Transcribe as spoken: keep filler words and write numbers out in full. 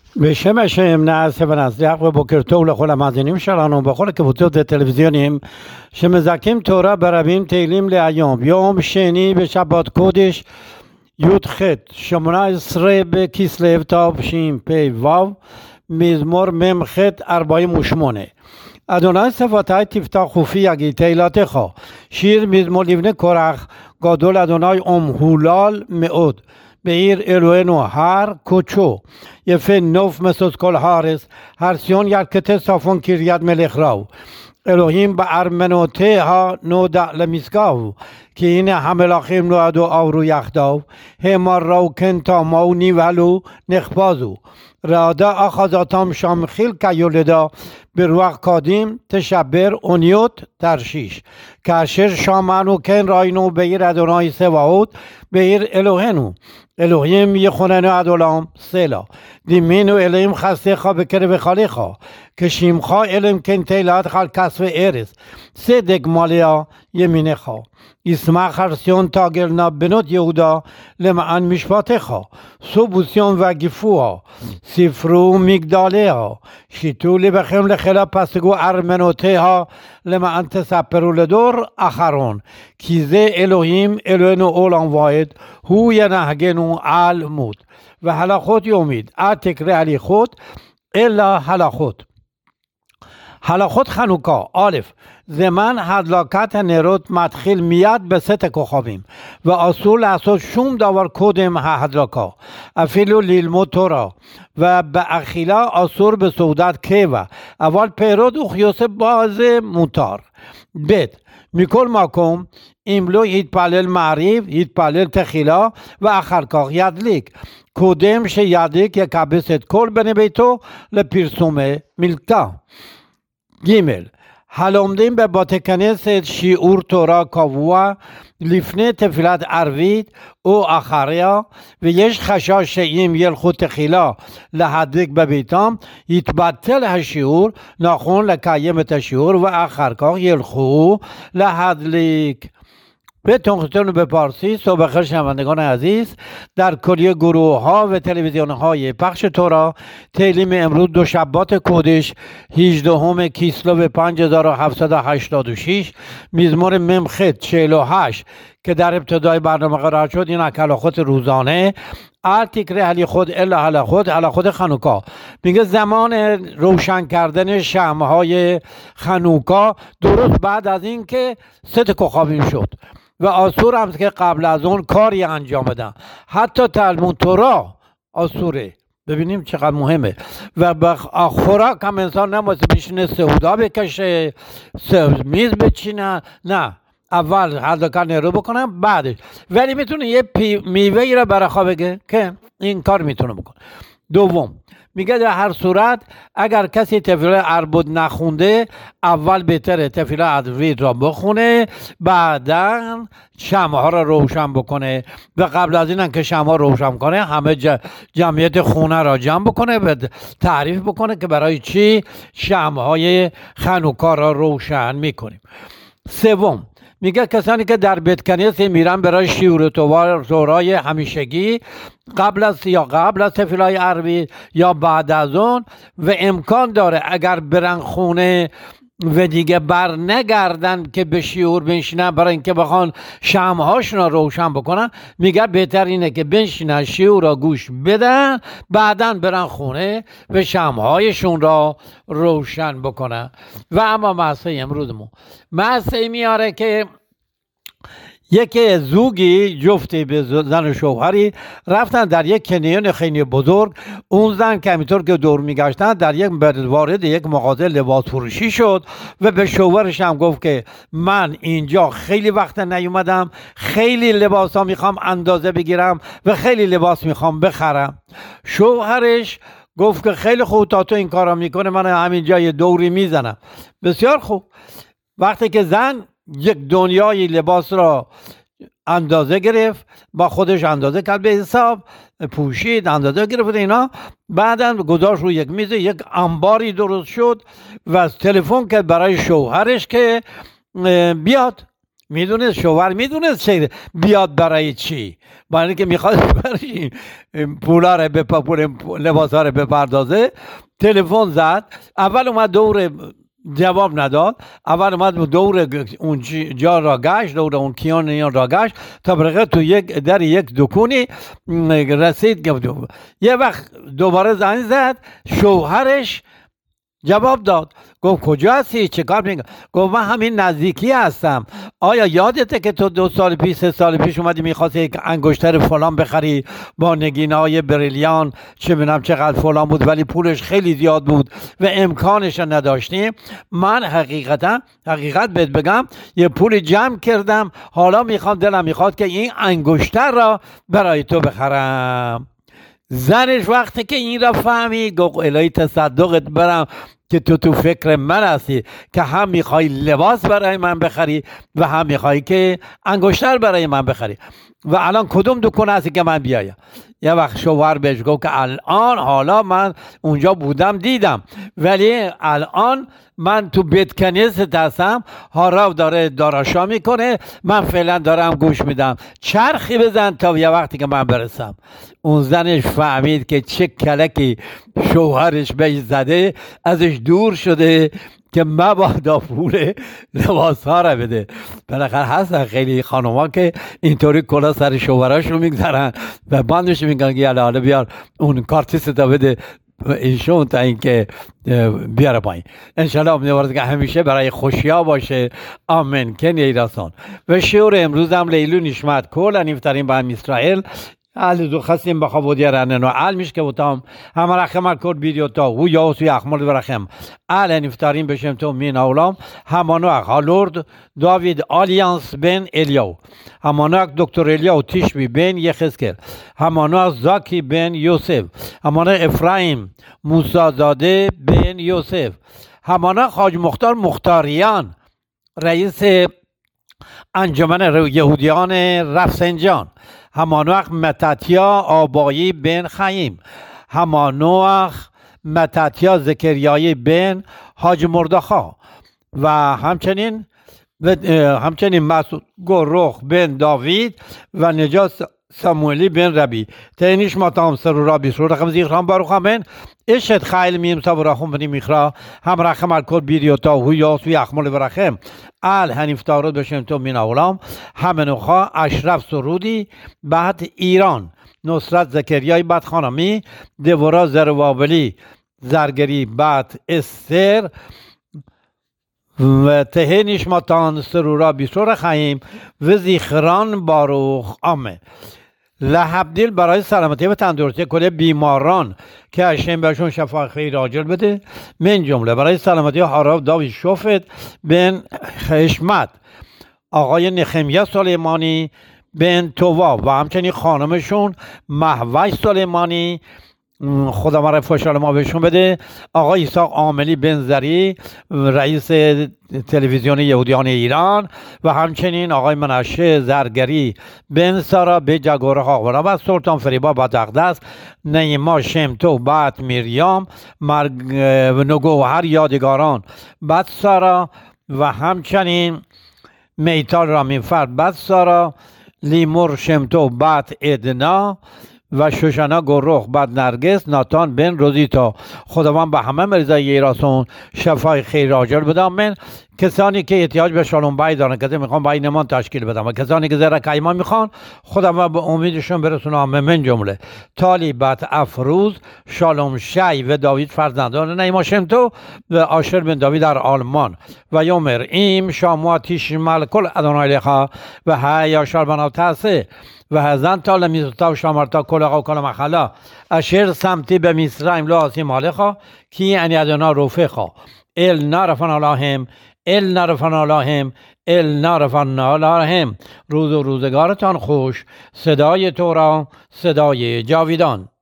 בשם השם נעשה ונצליח ובוקר טוב לכל המאזינים שלנו בכל הקבוצות הטלוויזיוניים שמזכים תורה ברבים תהילים להיום, יום שני בשבת קודש י"ח שמונה עשרה בכסלו תשפ"ו, מזמור מ"ח ארבעים ושמונה. אדוני שפתי תפתח ופי יגיד תהילתך, שיר מזמור לבני קורח, גדול אדוני ומהולל מאוד. בעיר אלוהינו הר קודשו, יפה נוף משוש כל הארץ, הר ציון ירכתי צפון קריית מלך ראו. אלוהים בארמנותיה נודע למשגב, כי הנה המלאכים נועדו עברו יחדיו, הם ראו כן תמו נבהלו נחפזו. רעדה אחזתם שם חילקה יולדה, ברוח קדים תשבר אוניות תרשיש. כאשר שמענו כן ראינו בעיר אדוני צבאות, בעיר אלוהינו. אלוהים יכוננו עד עולם סלה. דימינו אלוהים חסדיך בקרב היכליך, כשמך אלוהים כן תהילתך על כספי ארץ, צדק מלאה ימינך. ישמח הר ציון תגלנה בנות יהודה למען משפטך, סובו ציון וגיפוה, ספרו מגדליה, שיתו לבכם לחילה פסגו ארמנותיה, למען תספרו לדור אחרון, כי זה אלוהים אלוהינו עולם ועד, הוא ינהגנו על מות. והלכות יומית, אל תקרא הליכות אלא הלכות. הלכות חנוכה, א', זמן הדלקת הנרות מתחיל מיד בסט הכוכבים ואסור לעשות שום דבר קודם ההדלקה, אפילו ללמוד תורה, ובאכילה אסור בסעודת קבע, אבל פירות וכיוצא בזה מותר. ב', מכל מקום אם לא יתפלל מעריב יתפלל תחילה ואחר כך ידליק, קודם שידליק יקבץ את כל בני ביתו לפרסומי מלכה. ג', הלומדים בבתי כנסת שיעור תורה קבוע לפני תפילת ערבית או אחריה, ויש חשש שאם ילכו תחילה להדליק בביתם יתבטל השיעור, נכון לקיים את השיעור ואחר כך ילכו להדליק. בתוכניתנו בפרسی صبح شنوندگان عزیز، در کلیه گروه ها و تلویزیون های پخش تورا تیلیم امروز دو شبات کودش هجدهم کیسلو پنج هزار و هفتصد و هشتاد و شش، مزمور ممخ چهل و هشت که در ابتدای برنامه قرار شد. این هلاخوت روزانه ال تکره هلی خود الا هلاخوت هلاخوت خنوکا میگه زمان روشن کردن شمعهای خنوکا درست بعد از این که ست کخابیم شد و آسور هم که قبل از اون کاری انجام بدن، حتی تلمود تورا آسوره. ببینیم چقدر مهمه. و به خوراک هم انسان نمازه بشینه سهودا بکشه، میز بچینه، نه، اول حداکل نرو بکنم بعدش. ولی میتونه یه میوه ای را برای خواه بگه که این کار میتونه بکن. دوم میگه در هر صورت اگر کسی تفیل عربود نخونده اول بهتره تفیل عربود را بخونه، بعدا شمع ها را روشن بکنه و قبل از این که شمع ها روشن کنه همه جمعیت خونه را جمع بکنه و تعریف بکنه که برای چی شمع های خنوکا را روشن میکنیم. سوم میگه کسانی که در بیت کنیسه میرن برای شیور تورای همیشگی قبل از یا قبل از تفیلای عربی یا بعد از اون و امکان داره اگر برن خونه و دیگه بر نگردن که به شیور بنشینن برای اینکه بخوان شمعهاشون رو روشن بکنن، میگه بهتر اینه که بنشینن شیور را گوش بدن بعدن برن خونه و شمعهایشون را روشن بکنن. و اما مسئله امروزمون مسئله میاره که یکی زوگی جفتی به زن و شوهری رفتن در یک کنیون خیلی بزرگ. اون زن که همینطور که دور میگشتن در یک وارد یک مغازه لباس فروشی شد و به شوهرش هم گفت که من اینجا خیلی وقت نیومدم، خیلی لباس ها میخوام اندازه بگیرم و خیلی لباس میخوام بخرم. شوهرش گفت که خیلی خوب، تا تو این کارا میکنه من همینجا یه دوری میزنم. بسیار خوب. وقتی که زن یک دنیای لباس را اندازه گرفت، با خودش اندازه کرد، به حساب پوشید، اندازه گرفت اینا، بعداً گذاشت روی یک میز، یک انباری درست شد و تلفن کرد برای شوهرش که بیاد میدونست شوهر میدونست چه بیاد برای چی، برای اینکه میخواد برای پولا رو به پول لباسا رو بپردازه. تلفن زد، اول اومد دور جواب نداد، اول اومد دور اون جا را گشت، دور اون کیان را گشت تا برقه تو یک در یک دکونی رسید. یه وقت دوباره زنگ زد، شوهرش جواب داد، گفت کجا هستی؟ چه کار میکنی؟ گفت من همین نزدیکی هستم. آیا یادته که تو دو سال پیش سه سال پیش اومدی میخواستی یک انگشتر فلان بخری با نگینای بریلیان، چه میدونم چقدر فلان بود، ولی پولش خیلی زیاد بود و امکانش نداشتیم. من حقیقتا حقیقت بهت بگم یه پول جمع کردم، حالا میخوام دلم میخواد که این انگشتر را برای تو بخرم. زنش وقتی که این را فهمید گفت الهی تصدقت برم که تو تو فکر من هستی که هم میخوای لباس برای من بخری و هم میخوای که انگشتر برای من بخری و الان کدوم دکون هستی که من بیایم؟ یه وقت شوهر بهش گفت که الان حالا من اونجا بودم دیدم، ولی الان من تو بیت کنیست هستم، هاراو داره داراشا میکنه، من فعلا دارم گوش میدم، چرخی بزن تا یه وقتی که من برسم. اون زنش فهمید که چه کلکی شوهرش بهش زده، ازش دور شده که مبادا پول لباس ها رو بده. بالاخره هستن خیلی خانوما که اینطوری کلا سر شوهرش رو میگذارن و بندش میگن که حالا بیار اون کارتیست تا بده ایشون تا اینکه بیاره پایین. انشالله امیدوارم که همیشه برای خوشیا باشه. آمین. کنی ایراسان و شعور امروز هم لیلو نشمت کل انیفترین به هم اسرائیل اهل دو خستیم بخوا بودی رنن و علمش که بودم همه رخم الکرد بیدیو تا و یا سوی اخمال برخم اهل انیفترین بشم تو مین اولام همانوک هالورد داوید آلیانس بن الیاو، همانوک دکتر الیاو تیشبی بن یخزکر، همانوک زاکی بن یوسف، همانوک افرایم موسازاده بن یوسف، همانوک حاج مختار مختاریان رئیس انجمن یهودیان رفسنجان، همانوخ متاتیا آبایی بن خیم، همانوخ متاتیا زکریایی بن حاج مردخا و همچنین و همچنین مسعود گروخ بن داوید و نجات ساموئلی بن ربی تینیش ماتام سر و رابی سر رقم زیخران باروخ همین اشت خیل میم سابراخم بنی میخرا هم رقم الکل بیدیو تا هویاس و یخمال برخم ال هنیفتارد بشم تو مین اولام همنوخا اشرف سرودی بعد ایران نصرت زکریای بعد خانمی دورا زروابلی زرگری بعد استر و تهه نشمتان سرورا بیسور خیم و زیخران باروخ آمین. لحبدیل برای سلامتی و تندرستی کل بیماران که هشتیم بهشون شفا خیر عاجل بده، من جمله برای سلامتی هاراو داوید شفت بن خشمت، آقای نخمیا سلیمانی بن تووا و همچنین خانمشون مهوش سلیمانی خدا ما رفاشال ما بهشون بده، آقای ایساق عاملی بن زری رئیس تلویزیون یهودیان ایران و همچنین آقای منشه زرگری بن سارا به جگوره خاقورا و سلطان فریبا با اقدس نیما شمتو بعد میریام مرگ نگوهر یادگاران بعد سارا و همچنین میتال رامینفر بعد سارا لیمور شمتو بعد ادنا و شوشانا گروخ بعد نرگس ناتان بن روزیتا. خداوند به همه مریضای ایراسون شفای خیر عاجل بده. آمین. کسانی که احتیاج به شالوم بای دارن که میخوان بای نمان تشکیل بدن و کسانی که زیر کایما میخوان خداوند به امیدشون برسونه. آمین. من جمله تالی بعد افروز شالوم شی و داوید فرزندان نیما شمتو و آشر بن داوید در آلمان و یومر ایم شامواتیش ملکل ادونای لخا و هیا شالبنا تاسه و هزن تا لمیزتا و شامرتا کلغا و کلم خلا اشیر سمتی به میسرایم لاسی مالخا کی انی ادنا روفخا ال نارفن اللهم ال نارفن اللهم ال نارفن اللهم. روز و روزگارتان خوش. صدای تو را صدای جاویدان.